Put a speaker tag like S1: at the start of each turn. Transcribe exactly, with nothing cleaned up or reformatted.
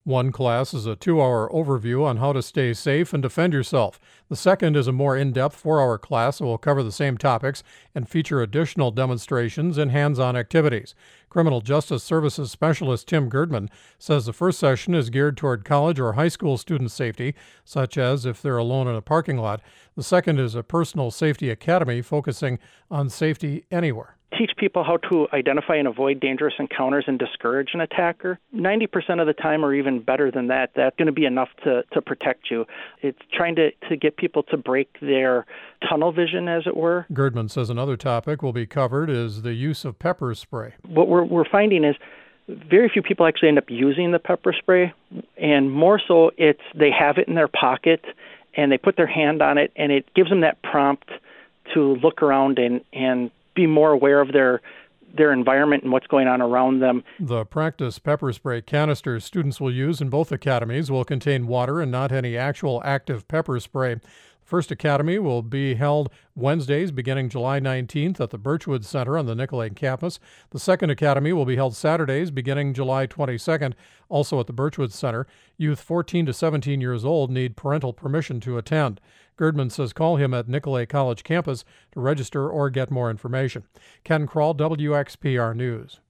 S1: One class is a two-hour overview on how to stay safe and defend yourself. The second is a more in-depth four-hour class that will cover the same topics and feature additional demonstrations and hands-on activities. Criminal Justice Services Specialist Tim Girdman says the first session is geared toward college or high school student safety, such as if they're alone in a parking lot. The second is a personal safety academy focusing on safety anywhere.
S2: Teach people how to identify and avoid dangerous encounters and discourage an attacker. ninety percent of the time, or even better than that, that's going to be enough to, to protect you. It's trying to, to get people to break their tunnel vision, as it were.
S1: Girdman says another topic will be covered is the use of pepper spray.
S2: What we're, we're finding is very few people actually end up using the pepper spray, and more so it's they have it in their pocket and they put their hand on it, and it gives them that prompt to look around and, and be more aware of their their environment and what's going on around them.
S1: The practice pepper spray canisters students will use in both academies will contain water and not any actual active pepper spray. The first academy will be held Wednesdays beginning July nineteenth at the Birchwood Center on the Nicolet campus. The second academy will be held Saturdays beginning July twenty-second, also at the Birchwood Center. Youth fourteen to seventeen years old need parental permission to attend. Girdman says call him at Nicolet College campus to register or get more information. Ken Kroll, W X P R News.